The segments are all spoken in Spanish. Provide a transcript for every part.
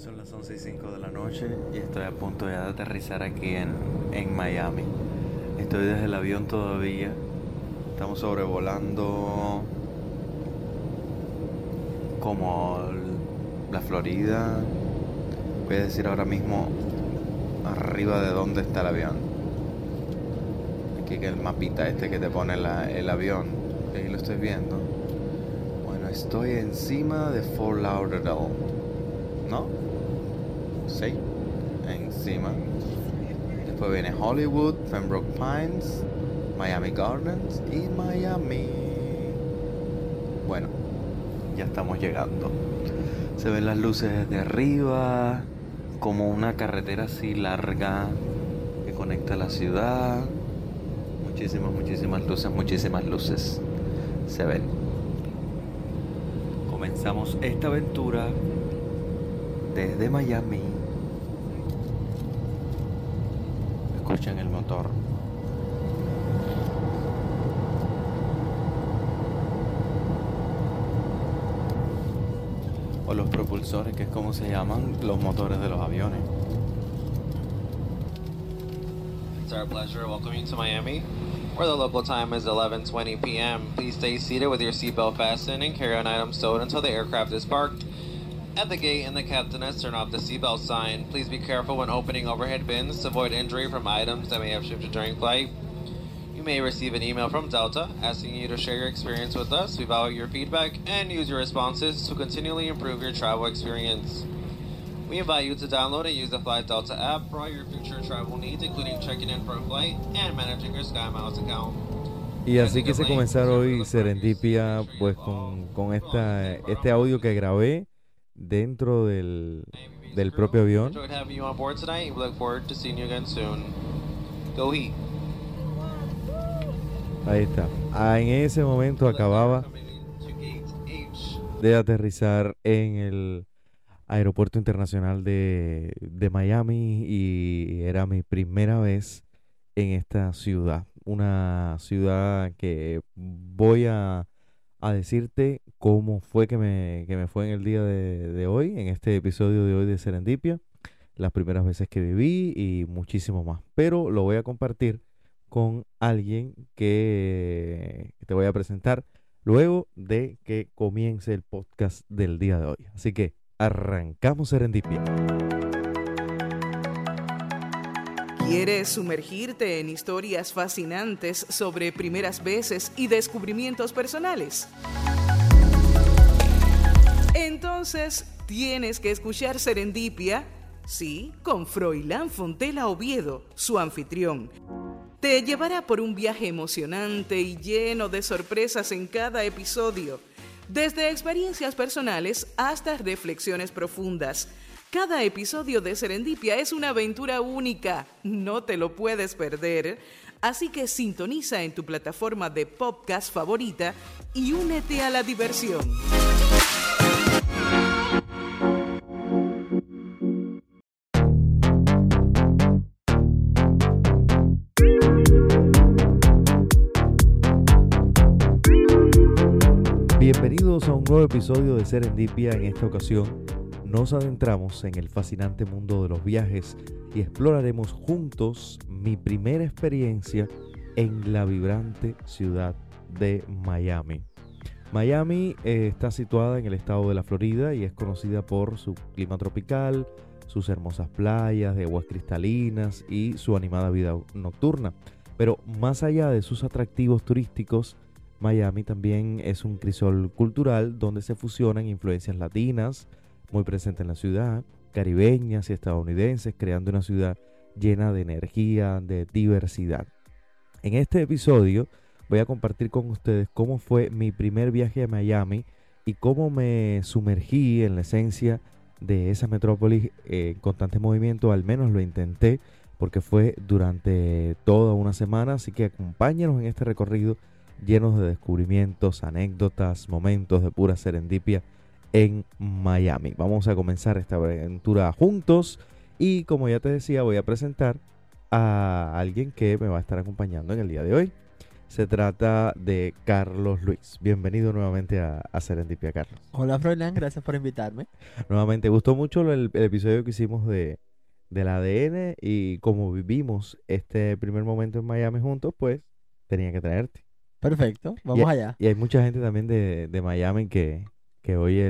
Son las 11:05 de la noche y estoy a punto de aterrizar aquí en Miami. Estoy desde el avión todavía. Estamos sobrevolando como la Florida. Voy a decir ahora mismo arriba de dónde está el avión. Aquí que el mapita este que te pone el avión. Ahí lo estoy viendo. Bueno, estoy encima de Fort Lauderdale, ¿no? Sí, encima. Después viene Hollywood, Pembroke Pines, Miami Gardens y Miami. Bueno, ya estamos llegando. Se ven las luces desde arriba, como una carretera así larga que conecta la ciudad. Muchísimas luces se ven. Comenzamos esta aventura desde Miami. Escuchen el motor. O los propulsores, que es como se llaman los motores de los aviones. It's our pleasure welcoming you to Miami, where the local time is 11:20 p.m. Please stay seated with your seatbelt fastened and carry-on items stowed until the aircraft is parked. At the gate and the captain has turned off the seatbelt sign. Please be careful when opening overhead bins to avoid injury from items that may have shifted during flight. You may receive an email from Delta asking you to share your experience with us. We value your feedback and use your responses to continually improve your travel experience. We invite you to download and use the Flight Delta app for all your future travel needs, including checking in for a flight and managing your SkyMiles account. Y así quise comenzar hoy Serendipia pues con este audio que grabé dentro del propio avión. Enjoyed having you on board tonight. We look forward to seeing you again soon. Go Heat. Ahí está. En ese momento acababa de aterrizar en el aeropuerto internacional de Miami y era mi primera vez en esta ciudad. Una ciudad que voy a decirte cómo fue que me fue en el día de hoy, en este episodio de hoy de Serendipia, las primeras veces que viví y muchísimo más. Pero lo voy a compartir con alguien que te voy a presentar luego de que comience el podcast del día de hoy. Así que arrancamos Serendipia. ¿Quieres sumergirte en historias fascinantes sobre primeras veces y descubrimientos personales? Entonces, tienes que escuchar Serendipia, sí, con Froilán Fontela Oviedo, su anfitrión. Te llevará por un viaje emocionante y lleno de sorpresas en cada episodio, desde experiencias personales hasta reflexiones profundas. Cada episodio de Serendipia es una aventura única, no te lo puedes perder. Así que sintoniza en tu plataforma de podcast favorita y únete a la diversión. Bienvenidos a un nuevo episodio de Serendipia. En esta ocasión nos adentramos en el fascinante mundo de los viajes y exploraremos juntos mi primera experiencia en la vibrante ciudad de Miami. Miami está situada en el estado de la Florida y es conocida por su clima tropical, sus hermosas playas de aguas cristalinas y su animada vida nocturna. Pero más allá de sus atractivos turísticos, Miami también es un crisol cultural donde se fusionan influencias latinas, muy presentes en la ciudad, caribeñas y estadounidenses, creando una ciudad llena de energía, de diversidad. En este episodio voy a compartir con ustedes cómo fue mi primer viaje a Miami y cómo me sumergí en la esencia de esa metrópolis en constante movimiento. Al menos lo intenté porque fue durante toda una semana, así que acompáñanos en este recorrido llenos de descubrimientos, anécdotas, momentos de pura serendipia en Miami. Vamos a comenzar esta aventura juntos y, como ya te decía, voy a presentar a alguien que me va a estar acompañando en el día de hoy. Se trata de Carlos Luis. Bienvenido nuevamente a Serendipia, Carlos. Hola, Froilán, gracias por invitarme. Nuevamente, gustó mucho el episodio que hicimos del ADN y como vivimos este primer momento en Miami juntos, pues tenía que traerte. Perfecto, vamos allá. Y hay mucha gente también de Miami que oye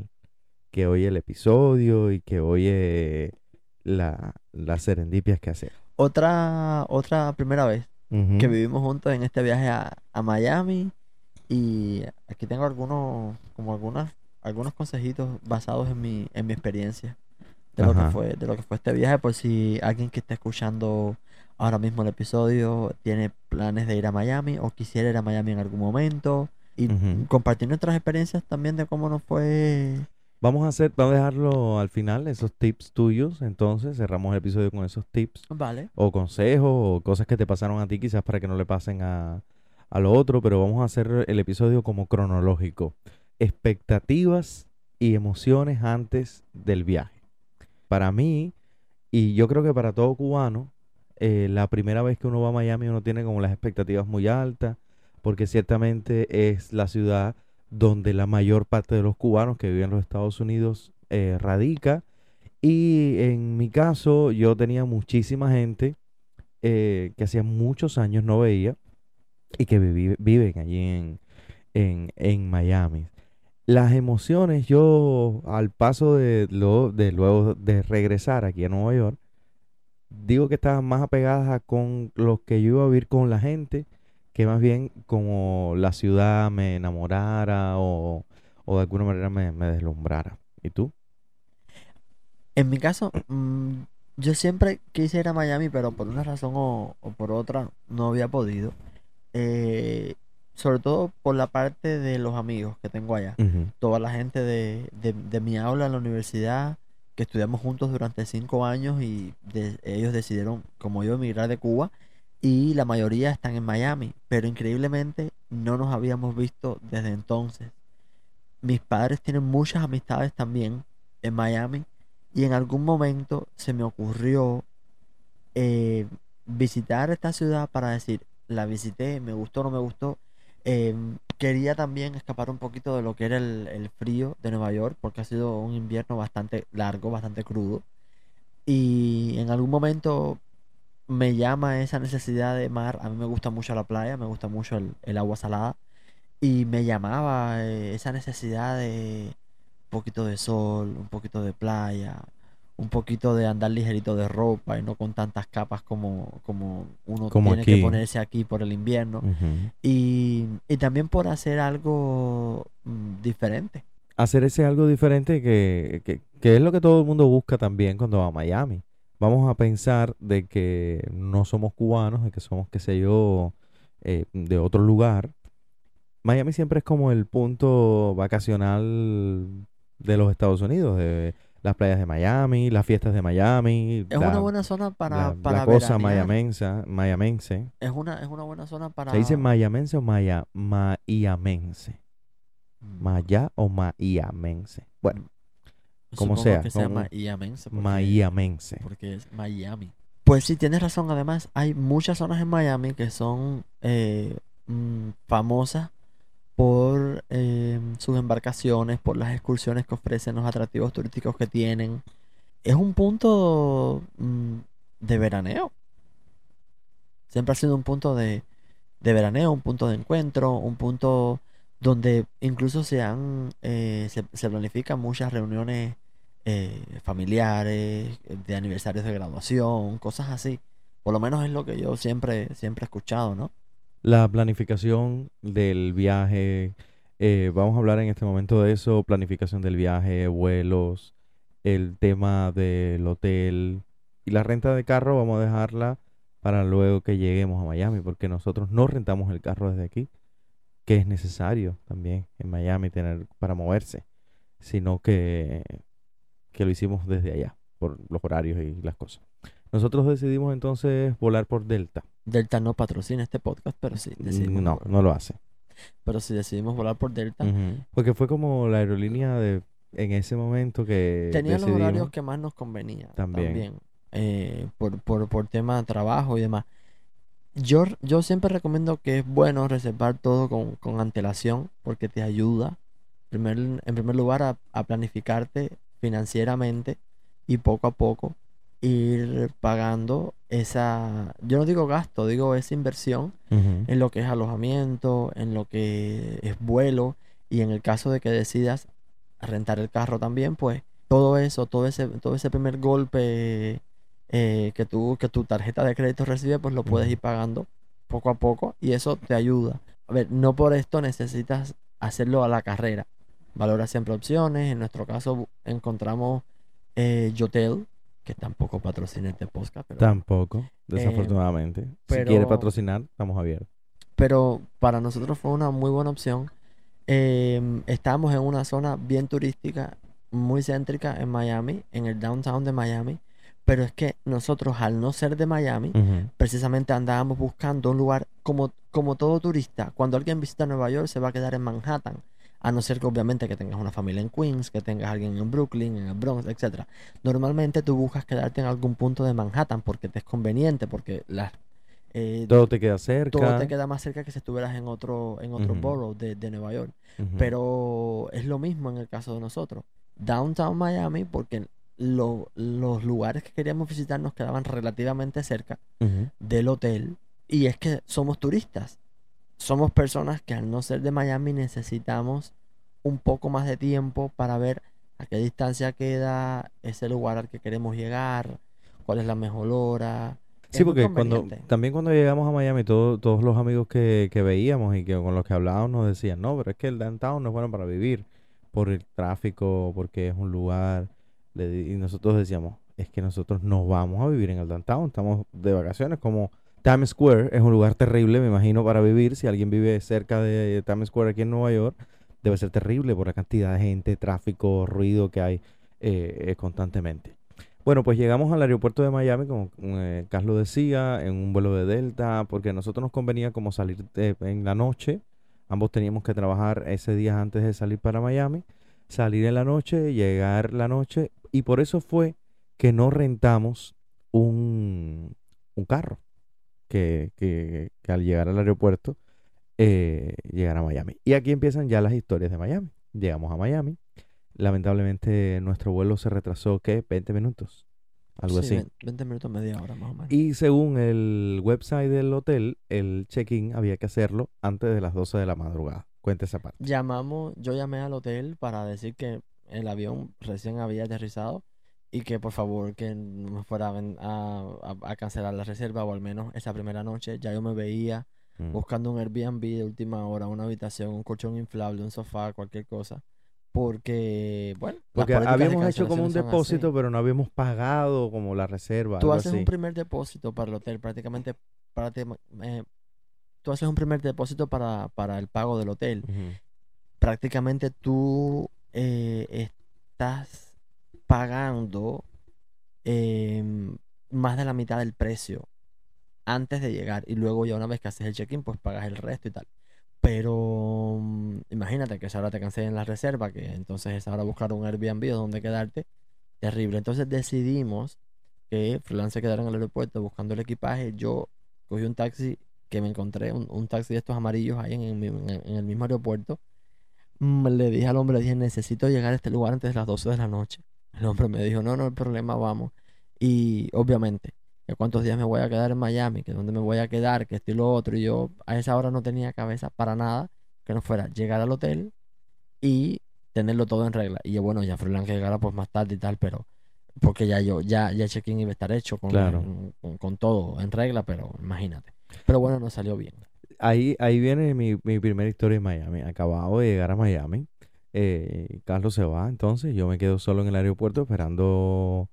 el episodio y que oye las serendipias que hacemos. Otra primera vez que vivimos juntos en este viaje a Miami, y aquí tengo algunos consejitos basados en mi experiencia de lo que fue este viaje, por si alguien que está escuchando ahora mismo el episodio tiene planes de ir a Miami o quisiera ir a Miami en algún momento, y compartir nuestras experiencias también de cómo nos fue. Vamos a dejarlo al final, esos tips tuyos. Entonces cerramos el episodio con esos tips. Vale. O consejos o cosas que te pasaron a ti, quizás para que no le pasen a lo otro. Pero vamos a hacer el episodio como cronológico. Expectativas y emociones antes del viaje. Para mí, y yo creo que para todo cubano, la primera vez que uno va a Miami uno tiene como las expectativas muy altas, porque ciertamente es la ciudad donde la mayor parte de los cubanos que viven en los Estados Unidos radica. Y en mi caso, yo tenía muchísima gente que hacía muchos años no veía y que viven allí en Miami. Las emociones, yo al paso luego de regresar aquí a Nueva York, digo que estaban más apegadas con los que yo iba a vivir con la gente, que más bien como la ciudad me enamorara o de alguna manera me deslumbrara. ¿Y tú? En mi caso, yo siempre quise ir a Miami, pero por una razón o por otra no había podido. Sobre todo por la parte de los amigos que tengo allá. Toda la gente de mi aula en la universidad, que estudiamos juntos durante 5 años, y ellos decidieron, como yo, emigrar de Cuba. Y la mayoría están en Miami, pero increíblemente no nos habíamos visto desde entonces. Mis padres tienen muchas amistades también en Miami, y en algún momento se me ocurrió visitar esta ciudad para decir, la visité, me gustó o no me gustó. Quería también escapar un poquito de lo que era el frío de Nueva York, porque ha sido un invierno bastante largo, bastante crudo. Y en algún momento me llama esa necesidad de mar. A mí me gusta mucho la playa, me gusta mucho el agua salada, y me llamaba esa necesidad de un poquito de sol, un poquito de playa, un poquito de andar ligerito de ropa y no con tantas capas como uno tiene aquí, que ponerse aquí por el invierno. Y también por hacer algo diferente. Hacer ese algo diferente que es lo que todo el mundo busca también cuando va a Miami. Vamos a pensar de que no somos cubanos, de que somos, qué sé yo, de otro lugar. Miami siempre es como el punto vacacional de los Estados Unidos, de las playas de Miami, las fiestas de Miami. Es una buena zona para la cosa veranear. mayamense. Es una buena zona para... ¿Se dice mayamense o maiamense? Maya o maiamense. Bueno, como supongo sea. Que sea maiamense. Maiamense. Porque es Miami. Pues sí, tienes razón. Además, hay muchas zonas en Miami que son famosas por sus embarcaciones, por las excursiones que ofrecen, los atractivos turísticos que tienen. Es un punto de veraneo. Siempre ha sido un punto de veraneo, un punto de encuentro, un punto donde incluso se planifican muchas reuniones familiares, de aniversarios de graduación, cosas así. Por lo menos es lo que yo siempre he escuchado, ¿no? La planificación del viaje, vamos a hablar en este momento de eso, planificación del viaje, vuelos, el tema del hotel y la renta de carro vamos a dejarla para luego que lleguemos a Miami, porque nosotros no rentamos el carro desde aquí, que es necesario también en Miami tener para moverse, sino que lo hicimos desde allá, por los horarios y las cosas. Nosotros decidimos entonces volar por Delta. Delta no patrocina este podcast, pero sí decidimos no lo hace. Pero sí decidimos volar por Delta. Porque fue como la aerolínea en ese momento que tenía decidimos. Los horarios que más nos convenía. También. Por tema de trabajo y demás. Yo siempre recomiendo que es bueno reservar todo con antelación porque te ayuda, en primer lugar, a planificarte financieramente y poco a poco ir pagando esa, yo no digo gasto, digo esa inversión Ujú. en lo que es alojamiento, en lo que es vuelo y en el caso de que decidas rentar el carro también, pues todo eso, todo ese primer golpe que tu tarjeta de crédito recibe, pues lo puedes Ujú. ir pagando poco a poco y eso te ayuda. A ver, no por esto necesitas hacerlo a la carrera. Valora siempre opciones. En nuestro caso encontramos Yotel, que tampoco patrocina este podcast, pero bueno. Tampoco, Eh, desafortunadamente. Si quiere pero, patrocinar, estamos abiertos. pero para nosotros fue una muy buena opción. Estábamos en una zona bien turística, muy céntrica en Miami, en el downtown de Miami. Pero es que nosotros, al no ser de Miami, Ujú. precisamente andábamos buscando un lugar como todo turista. Cuando alguien visita Nueva York, se va a quedar en Manhattan. A no ser que obviamente que tengas una familia en Queens, que tengas alguien en Brooklyn, en el Bronx, etcétera. Normalmente tú buscas quedarte en algún punto de Manhattan porque te es conveniente, porque eh, Todo te queda todo te cerca. queda más cerca que si estuvieras en otro Ujú. borough de Nueva York. Ujú. Pero es lo mismo en el caso de nosotros. Downtown Miami, porque los lugares que queríamos visitar nos quedaban relativamente cerca Ujú. del hotel. Y es que somos turistas. Somos personas que al no ser de Miami necesitamos un poco más de tiempo para ver a qué distancia queda ese lugar al que queremos llegar, cuál es la mejor hora. Sí, Es muy porque conveniente. también cuando llegamos a Miami, todos los amigos que veíamos y que con los que hablábamos nos decían, no, pero es que el downtown no es bueno para vivir por el tráfico, porque es un lugar. Y nosotros decíamos, es que nosotros no vamos a vivir en el downtown, estamos de vacaciones, como Times Square es un lugar terrible, me imagino, para vivir. Si alguien vive cerca de Times Square aquí en Nueva York, debe ser terrible por la cantidad de gente, tráfico, ruido que hay constantemente. Bueno, pues llegamos al aeropuerto de Miami, como Carlos decía, en un vuelo de Delta, porque a nosotros nos convenía como salir en la noche. Ambos teníamos que trabajar ese día antes de salir para Miami, salir en la noche, llegar la noche, y por eso fue que no rentamos un carro que al llegar al aeropuerto, llegar a Miami. Y aquí empiezan ya las historias de Miami. Llegamos a Miami. Lamentablemente nuestro vuelo se retrasó, ¿qué? 20 minutos, algo Sí, así. 20 minutos, media hora más o menos. Y según el website del hotel, el check-in había que hacerlo antes de las 12 de la madrugada. Cuenta esa parte. Yo llamé al hotel para decir que el avión recién había aterrizado y que por favor que no me fuera a cancelar la reserva o al menos esa primera noche. Ya yo me veía Mm. buscando un Airbnb de última hora, una habitación, un colchón inflable, un sofá, cualquier cosa. Porque, bueno, las Porque políticas de habíamos hecho como un cancelaciones son así. depósito, pero no habíamos pagado como la reserva, Tú algo haces un así. primer depósito para el hotel, prácticamente, tú haces un primer depósito para el pago del hotel. Ujú. Prácticamente tú estás pagando más de la mitad del precio antes de llegar y luego ya una vez que haces el check-in pues pagas el resto y tal. Pero imagínate que esa hora te cancelen la reserva, que entonces es ahora buscar un Airbnb o donde quedarte, terrible. Entonces decidimos que Furlan se quedara en el aeropuerto buscando el equipaje. Yo cogí un taxi que me encontré, un taxi de estos amarillos ahí en el mismo aeropuerto. Le dije al hombre, le dije, necesito llegar a este lugar antes de las 12 de la noche. El hombre me dijo, no, no hay problema, vamos. Y obviamente, que cuántos días me voy a quedar en Miami, que dónde me voy a quedar, que esto y lo otro. Y yo a esa hora no tenía cabeza para nada que no fuera llegar al hotel y tenerlo todo en regla. Y yo, bueno, ya Froilán que llegara pues más tarde y tal, pero porque ya el check-in iba a estar hecho Claro. con todo en regla, pero imagínate. Pero bueno, no salió bien. Ahí viene mi primera historia en Miami. Acabado de llegar a Miami. Carlos se va, entonces yo me quedo solo en el aeropuerto esperando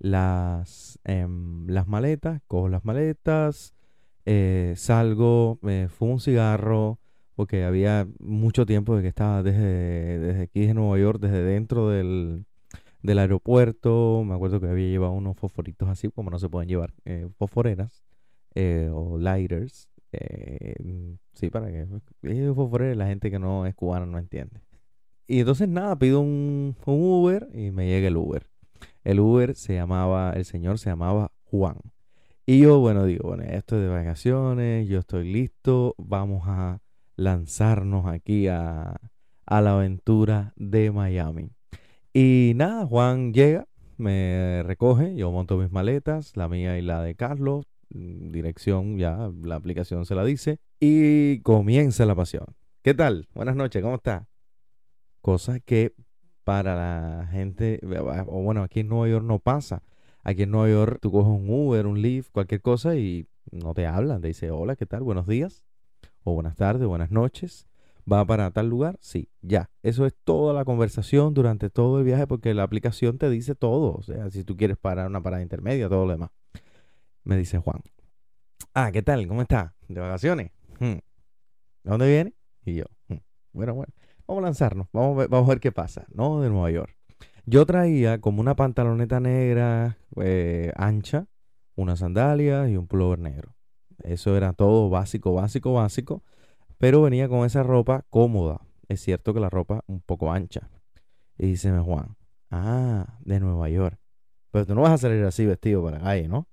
las maletas. Cojo las maletas, salgo, me fumo un cigarro, porque había mucho tiempo de que estaba desde aquí de Nueva York, desde dentro del aeropuerto. Me acuerdo que había llevado unos fosforitos así, como no se pueden llevar fosforeras o lighters. Sí, para que fosforera, la gente que no es cubana no entiende. Y entonces nada, pido un Uber y me llega el Uber. El señor se llamaba Juan. Y yo, bueno, digo, bueno, esto es de vacaciones, yo estoy listo, vamos a lanzarnos aquí a la aventura de Miami. Y nada, Juan llega, me recoge, yo monto mis maletas, la mía y la de Carlos, dirección ya, la aplicación se la dice, y comienza la pasión. ¿Qué tal? Buenas noches, ¿cómo está? Cosa que para la gente, o bueno, aquí en Nueva York no pasa. Aquí en Nueva York tú coges un Uber, un Lyft, cualquier cosa y no te hablan. Te dice, hola, ¿qué tal? Buenos días, o buenas tardes, buenas noches. ¿Va para tal lugar? Sí, ya. Eso es toda la conversación durante todo el viaje porque la aplicación te dice todo. O sea, si tú quieres parar una parada intermedia, todo lo demás. Me dice Juan. Ah, ¿qué tal? ¿Cómo está? ¿De vacaciones? ¿De dónde viene? Y yo, bueno, vamos a lanzarnos. Vamos a ver qué pasa. No, de Nueva York. Yo traía como una pantaloneta negra ancha, unas sandalias y un pullover negro. Eso era todo básico. Pero venía con esa ropa cómoda. Es cierto que la ropa un poco ancha. Y dice Juan, de Nueva York. Pero tú no vas a salir así vestido para la calle, ¿no?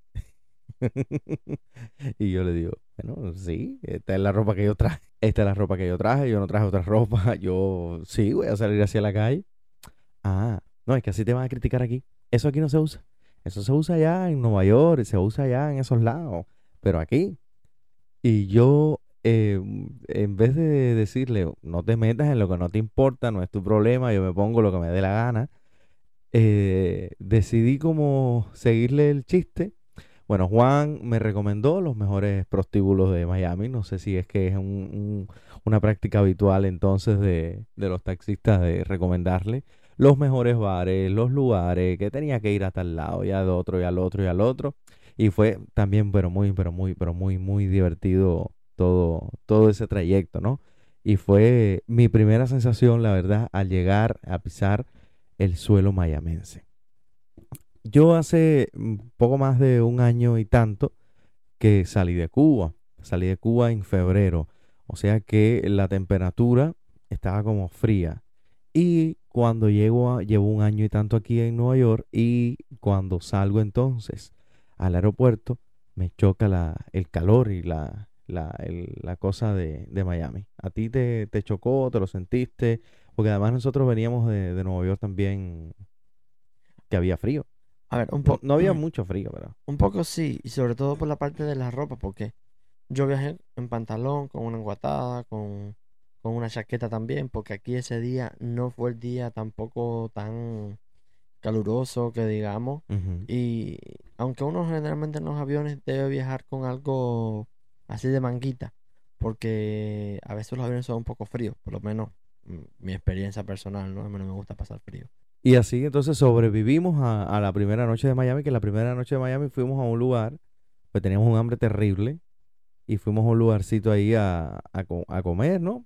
Y yo le digo, bueno, sí, esta es la ropa que yo traje. Esta es la ropa que yo traje. Yo no traje otra ropa. Yo sí voy a salir hacia la calle. No, es que así te van a criticar aquí. Eso aquí no se usa. Eso se usa allá en Nueva York, se usa allá en esos lados. Pero aquí. Y yo, en vez de decirle, no te metas en lo que no te importa, no es tu problema, yo me pongo lo que me dé la gana, decidí como seguirle el chiste. Bueno, Juan me recomendó los mejores prostíbulos de Miami. No sé si es que es una práctica habitual entonces de los taxistas de recomendarle los mejores bares, los lugares, que tenía que ir a tal lado, y al otro, y al otro, y al otro. Y fue también, muy divertido todo ese trayecto, ¿no? Y fue mi primera sensación, la verdad, al llegar a pisar el suelo mayamense. Yo hace poco más de un año y tanto que salí de Cuba. Salí de Cuba en febrero. O sea que la temperatura estaba como fría. Y cuando llevo un año y tanto aquí en Nueva York y cuando salgo entonces al aeropuerto, me choca el calor y la cosa de Miami. ¿A ti te chocó? ¿Te lo sentiste? Porque además nosotros veníamos de Nueva York también, que había frío. A ver, No había mucho frío, pero... un poco sí, y sobre todo por la parte de la ropa, porque yo viajé en pantalón, con una enguatada, con una chaqueta también, porque aquí ese día no fue el día tampoco tan caluroso que digamos. Ujú. Y aunque uno generalmente en los aviones debe viajar con algo así de manguita, porque a veces los aviones son un poco fríos, por lo menos mi experiencia personal, ¿no? A mí no me gusta pasar frío. Y así entonces sobrevivimos a la primera noche de Miami, que la primera noche de Miami fuimos a un lugar, pues teníamos un hambre terrible, y fuimos a un lugarcito ahí a comer, ¿no?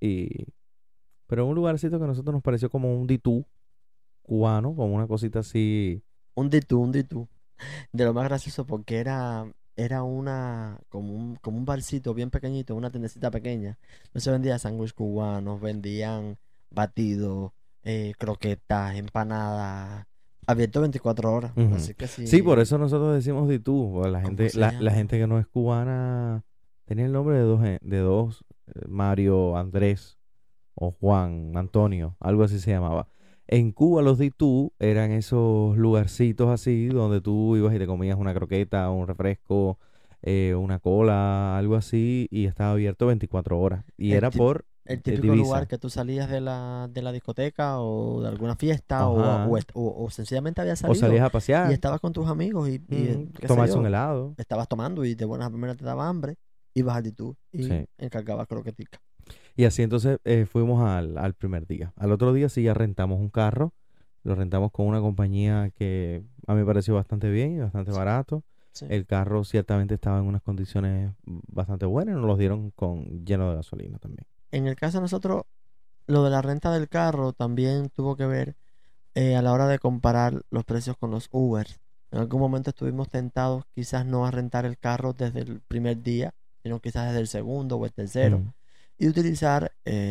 Pero un lugarcito que a nosotros nos pareció como un ditú cubano, como una cosita así. Un ditú. De lo más gracioso porque era como un barcito bien pequeñito, una tiendecita pequeña. No se vendía sándwich cubanos, vendían batidos, croquetas, empanadas, abierto 24 horas. Ujú. Así que Sí, por sí, eso nosotros decimos ditú, porque la ¿cómo gente, se la llama? gente que no es cubana tenía el nombre de dos, Mario, Andrés o Juan, Antonio, algo así se llamaba. En Cuba los ditú eran esos lugarcitos así donde tú ibas y te comías una croqueta, un refresco, una cola, algo así, y estaba abierto 24 horas. Y El, era tip- por el típico lugar divisa. que tú salías de la discoteca o de alguna fiesta Ajá. o sencillamente habías O salido salías a y pasear, estabas con tus amigos y qué sé tomarse un yo, helado. estabas tomando y de buenas a primeras te daba hambre, ibas al Ditú y Sí. encargabas croquetica. Y así entonces fuimos al primer día. Al otro día sí ya rentamos un carro. Lo rentamos con una compañía que a mí me pareció bastante bien y bastante Sí, barato. sí. El carro ciertamente estaba en unas condiciones bastante buenas y nos los dieron lleno de gasolina también. En el caso de nosotros, lo de la renta del carro también tuvo que ver a la hora de comparar los precios con los Ubers. En algún momento estuvimos tentados quizás no a rentar el carro desde el primer día, sino quizás desde el segundo o el tercero, Mm, y utilizar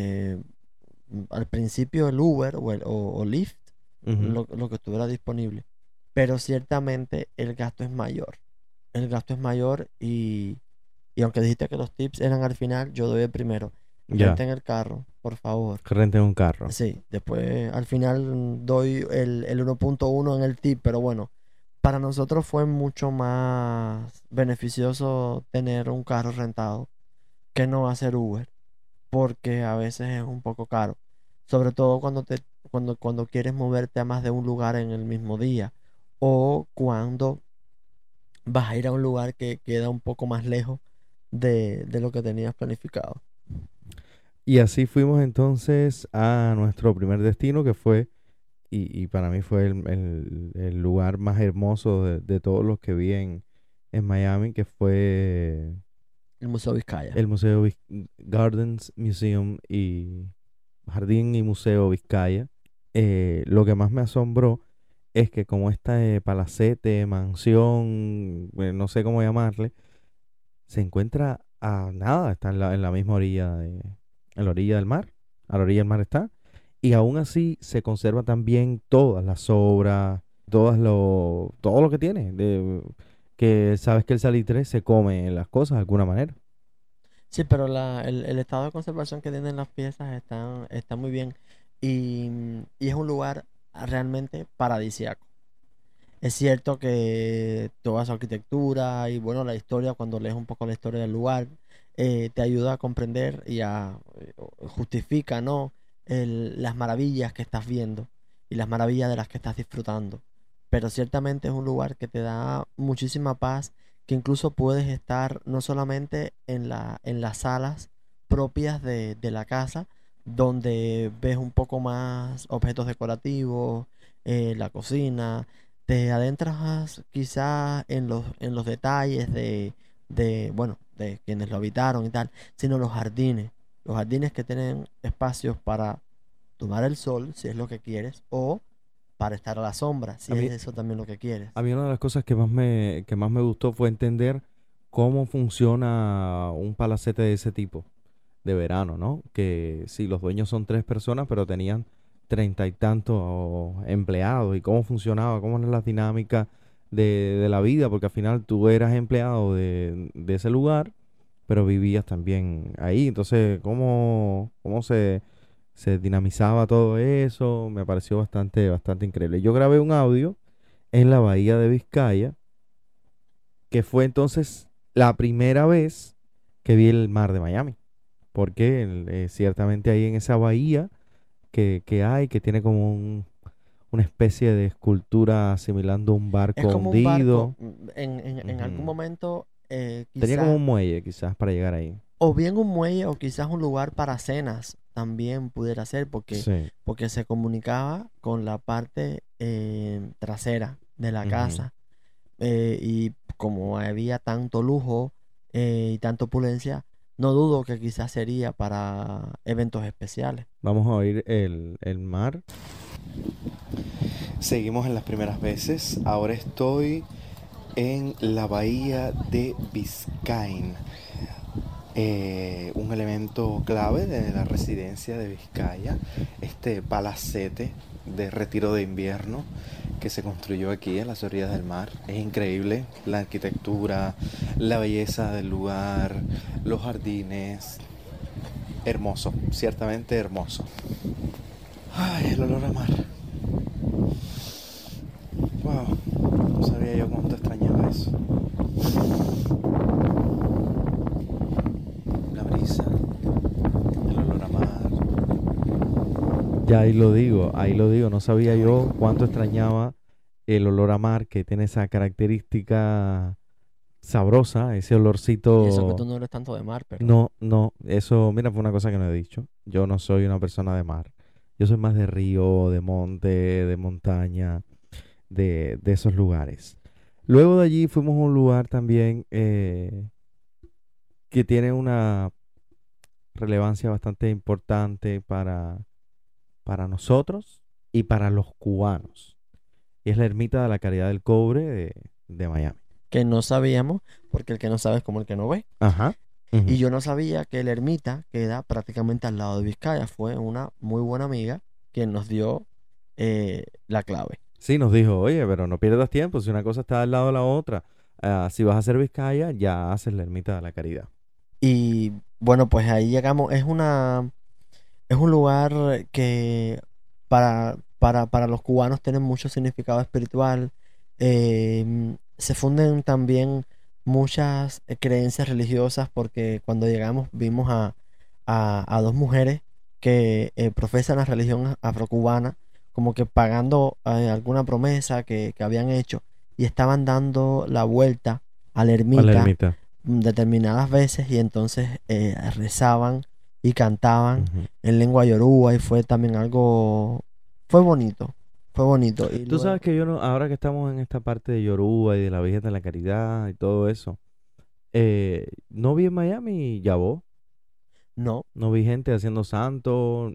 al principio el Uber o Lyft, ujú. lo que estuviera disponible. Pero ciertamente el gasto es mayor. el gasto es mayor y aunque dijiste que los tips eran al final, yo doy el primero. Ya, Renten el carro, por favor. que renten un carro. Sí, después al final doy el 1.1 en el tip, pero bueno, para nosotros fue mucho más beneficioso tener un carro rentado que no hacer Uber, porque a veces es un poco caro, sobre todo cuando quieres moverte a más de un lugar en el mismo día o cuando vas a ir a un lugar que queda un poco más lejos de lo que tenías planificado. Y así fuimos entonces a nuestro primer destino, que fue, y para mí fue el lugar más hermoso de todos los que vi en Miami, que fue El Museo Vizcaya. el Gardens Museum y Jardín y Museo Vizcaya. Lo que más me asombró es que como esta palacete, mansión, no sé cómo llamarle, se encuentra a nada, está en la misma orilla en la orilla del mar, a la orilla del mar está, y aún así se conserva también todas las obras, todo lo que tiene, que sabes que el salitre se come las cosas de alguna manera. Sí, pero el estado de conservación que tienen las piezas está muy bien y es un lugar realmente paradisíaco. Es cierto que toda su arquitectura y bueno, la historia, cuando lees un poco la historia del lugar, te ayuda a comprender y justifica, ¿no? Las maravillas que estás viendo y las maravillas de las que estás disfrutando. Pero ciertamente es un lugar que te da muchísima paz, que incluso puedes estar no solamente en las salas propias de la casa, donde ves un poco más objetos decorativos, la cocina, te adentras quizás en los detalles bueno, de quienes lo habitaron y tal, sino los jardines que tienen espacios para tomar el sol, si es lo que quieres, o para estar a la sombra, si A mí, es eso también lo que quieres. a mí una de las cosas que más me gustó fue entender cómo funciona un palacete de ese tipo de verano, ¿no? Que sí, los dueños son 3 personas, pero tenían 30 y tantos empleados y cómo funcionaba, cómo era la dinámica de la vida, porque al final tú eras empleado de ese lugar, pero vivías también ahí. Entonces, cómo se dinamizaba todo eso, me pareció bastante increíble. Yo grabé un audio en la bahía de Vizcaya, que fue entonces la primera vez que vi el mar de Miami, porque ciertamente ahí en esa bahía que hay, que tiene como una especie de escultura asimilando un Es barco como un barco, hundido. en algún Ujú. momento, Tenía como quizás, un muelle quizás para llegar ahí. o bien un muelle, o quizás un lugar para cenas también pudiera ser, Sí. porque se comunicaba con la parte trasera de la Ujú. casa. Y como había tanto lujo y tanta opulencia, no dudo que quizás sería para eventos especiales. Vamos a oír el mar. Seguimos en las primeras veces. Ahora estoy en la bahía de Biscayne. Un elemento clave de la residencia de Vizcaya, este palacete de retiro de invierno que se construyó aquí en las orillas del mar. Es increíble la arquitectura, la belleza del lugar, los jardines. Hermoso, ciertamente hermoso. Ay, el olor a mar. Wow, no sabía yo cuánto extrañaba eso. La brisa, el olor a mar. Ya ahí lo digo, no sabía yo cuánto extrañaba el olor a mar, que tiene esa característica sabrosa, ese Y eso que olorcito. tú no eres tanto de mar, pero No, eso, mira, fue una cosa que no he dicho. Yo no soy una persona de mar. Yo soy más de río, de monte, de montaña, de esos lugares. Luego de allí fuimos a un lugar también que tiene una relevancia bastante importante para nosotros y para los cubanos. Y es la Ermita de la Caridad del Cobre de Miami. que no sabíamos, porque el que no sabe es como el que no ve. Ajá. Y Ujú. yo no sabía que la ermita queda prácticamente al lado de Vizcaya. Fue una muy buena amiga quien nos dio la clave. Sí, nos dijo, oye, pero no pierdas tiempo, si una cosa está al lado de la otra. Si vas a hacer Vizcaya, ya haces la Ermita de la Caridad. Y bueno, pues ahí llegamos. Es un lugar que para los cubanos tiene mucho significado espiritual. Se funden también muchas creencias religiosas porque cuando llegamos vimos a dos mujeres que profesan la religión afrocubana, como que pagando alguna promesa que habían hecho y estaban dando la vuelta a la A la ermita ermita. determinadas veces y entonces rezaban y cantaban Ujú. en lengua yoruba y fue también algo, fue bonito, fue bonito. Y Tú luego, sabes que yo no, ahora que estamos en esta parte de Yoruba y de la Virgen de la Caridad y todo eso, no vi en Miami Yabó, no, no vi gente haciendo santo,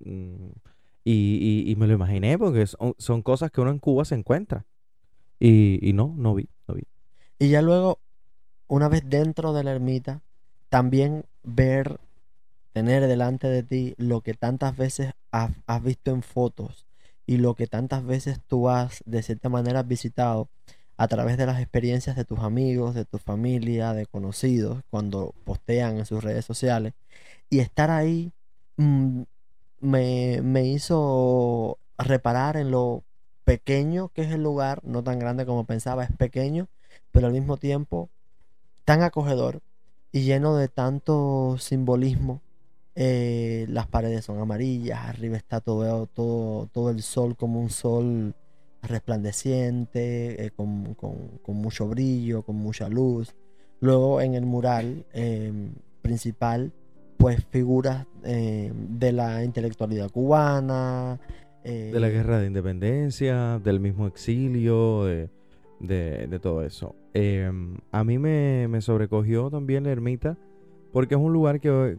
y me lo imaginé porque son cosas que uno en Cuba se encuentra. Y no vi, no vi. y ya luego, una vez dentro de la ermita, también ver, tener delante de ti lo que tantas veces has visto en fotos y lo que tantas veces tú has de cierta manera visitado a través de las experiencias de tus amigos, de tu familia, de conocidos, cuando postean en sus redes sociales. Y estar ahí mm, me hizo reparar en lo pequeño que es el lugar, no tan grande como pensaba, es pequeño, pero al mismo tiempo tan acogedor y lleno de tanto simbolismo. Las paredes son amarillas, arriba está todo el sol como un sol resplandeciente, con mucho brillo, con mucha luz. Luego en el mural principal, pues figuras de la intelectualidad cubana. De la eh, guerra de independencia, del mismo exilio, de todo eso. A mí me sobrecogió también la ermita porque es un lugar que,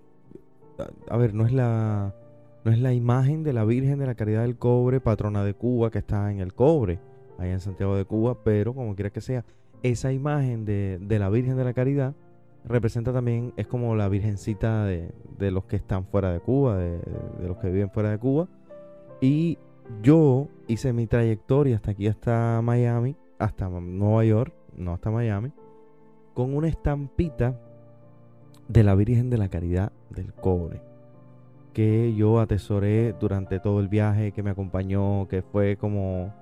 a ver, no es la imagen de la Virgen de la Caridad del Cobre, patrona de Cuba, que está en el Cobre, allá en Santiago de Cuba, pero como quiera que sea, esa imagen de la Virgen de la Caridad representa también, es como la virgencita de los que están fuera de Cuba, de los que viven fuera de Cuba. Y yo hice mi trayectoria hasta aquí, hasta Miami, hasta Nueva York, no hasta Miami, con una estampita de la Virgen de la Caridad del Cobre, que yo atesoré durante todo el viaje, que me acompañó, que fue como...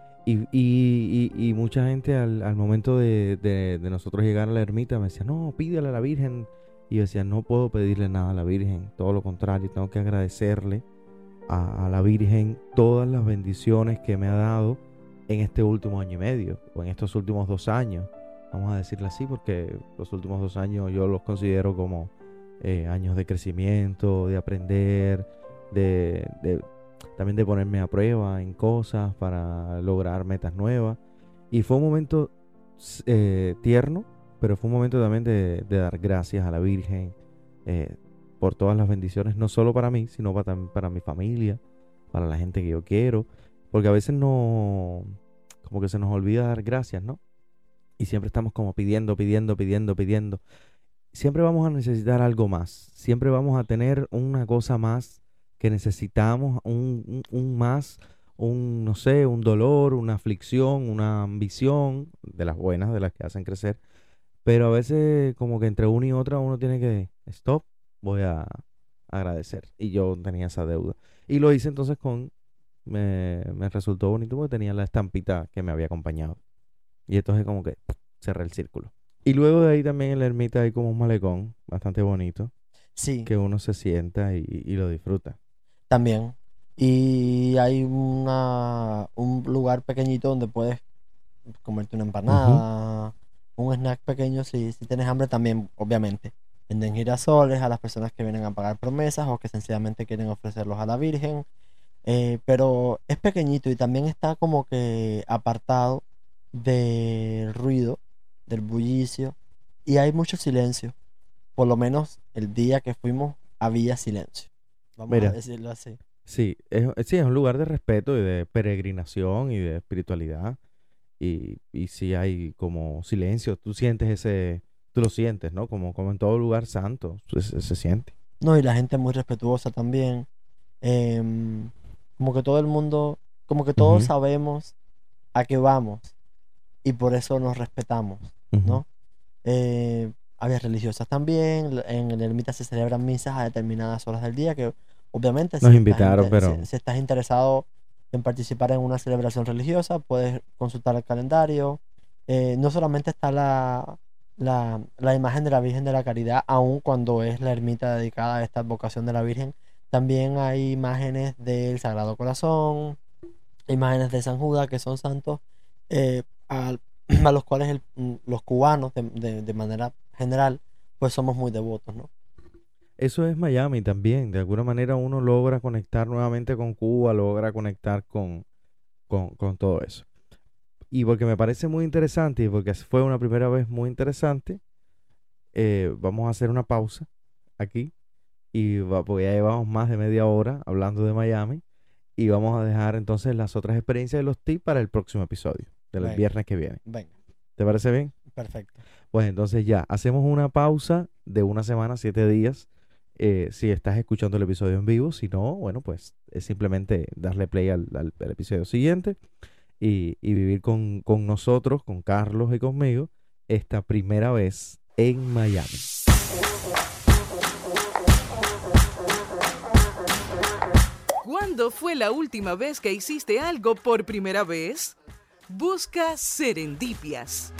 Y mucha gente al momento de nosotros llegar a la ermita me decía, no, pídele a la Virgen. Y yo decía, no puedo pedirle nada a la Virgen, todo lo contrario, tengo que agradecerle a la Virgen todas las bendiciones que me ha dado en este último año y medio, o en estos últimos 2 años, vamos a decirlo así, porque los últimos 2 años yo los considero como años de crecimiento, de aprender, de también de ponerme a prueba en cosas para lograr metas nuevas. Y fue un momento tierno, pero fue un momento también de dar gracias a la Virgen por todas las bendiciones, no solo para mí, sino también para mi familia, para la gente que yo quiero, porque a veces no, como que se nos olvida dar gracias, ¿no? Y siempre estamos como pidiendo, pidiendo, pidiendo, pidiendo. Siempre vamos a necesitar algo más, siempre vamos a tener una cosa más que necesitamos, un más, no sé, un dolor, una aflicción, una ambición, de las buenas, de las que hacen crecer. Pero a veces como que entre una y otra uno tiene que, stop, voy a agradecer. Y yo tenía esa deuda. Y lo hice entonces me resultó bonito porque tenía la estampita que me había acompañado. Y entonces como que cerré el círculo. Y luego de ahí también en la ermita hay como un malecón bastante bonito sí, que uno se sienta y lo disfruta. también. Y hay un lugar pequeñito donde puedes comerte una Ujú. empanada, un snack pequeño si tienes hambre también, obviamente. Venden girasoles a las personas que vienen a pagar promesas o que sencillamente quieren ofrecerlos a la Virgen. Pero es pequeñito y también está como que apartado del ruido, del bullicio, y hay mucho silencio. Por lo menos el día que fuimos había silencio. Vamos a Mira, decirlo así. sí, sí, es un lugar de respeto y de peregrinación y de espiritualidad. Y sí hay como silencio, tú lo sientes, ¿no? Como en todo lugar santo, se siente. No, y la gente muy respetuosa también. Em, como que todo el mundo, como que todos Ujú. sabemos a qué vamos y por eso nos respetamos. ¿no? Aves religiosas también. En la ermita se celebran misas a determinadas horas del día, que obviamente Nos invitaron, pero... si estás interesado en participar en una celebración religiosa, puedes consultar el calendario. No solamente está la imagen de la Virgen de la Caridad, aun cuando es la ermita dedicada a esta advocación de la Virgen, también hay imágenes del Sagrado Corazón, imágenes de San Judas, que son santos a los cuales los cubanos de manera general pues somos muy devotos, ¿no? Eso es Miami también. De alguna manera uno logra conectar nuevamente con Cuba, logra conectar con todo eso. Y porque me parece muy interesante y porque fue una primera vez muy interesante, vamos a hacer una pausa aquí porque ya llevamos más de media hora hablando de Miami y vamos a dejar entonces las otras experiencias y los tips para el próximo episodio del viernes que viene. Venga. ¿Te parece bien? Perfecto. Pues entonces ya, hacemos una pausa de una semana, 7 días, si estás escuchando el episodio en vivo. Si no, bueno, pues es simplemente darle play al episodio siguiente y vivir con nosotros, con Carlos y conmigo, esta primera vez en Miami. ¿Cuándo fue la última vez que hiciste algo por primera vez? Busca Serendipias.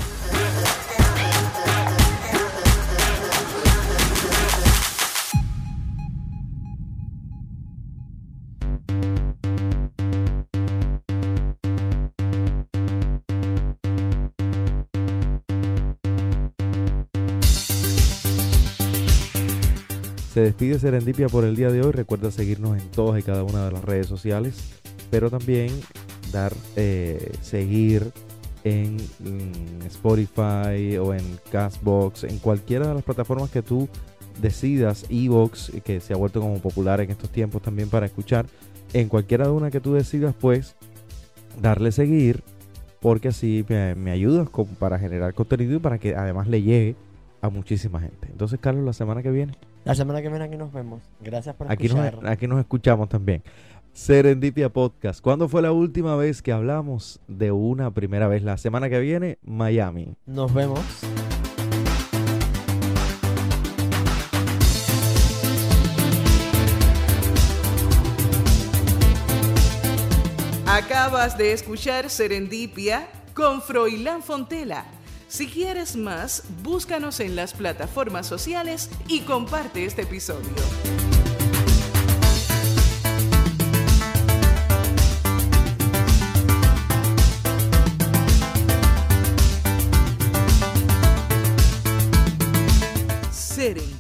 Se despide Serendipia por el día de hoy. Recuerda seguirnos en todas y cada una de las redes sociales, pero también seguir en Spotify o en Castbox, en cualquiera de las plataformas que tú decidas, Evox, que se ha vuelto como popular en estos tiempos también para escuchar. En cualquiera de una que tú decidas, pues darle seguir, porque así me ayudas para generar contenido y para que además le llegue a muchísima gente. Entonces, Carlos, la semana que viene aquí nos vemos. Gracias por escuchar. Aquí nos escuchamos también. Serendipia Podcast. ¿Cuándo fue la última vez que hablamos de una primera vez? La semana que viene, Miami. Nos vemos. Acabas de escuchar Serendipia con Froilán Fontela. Si quieres más, búscanos en las plataformas sociales y comparte este episodio. Serendipia.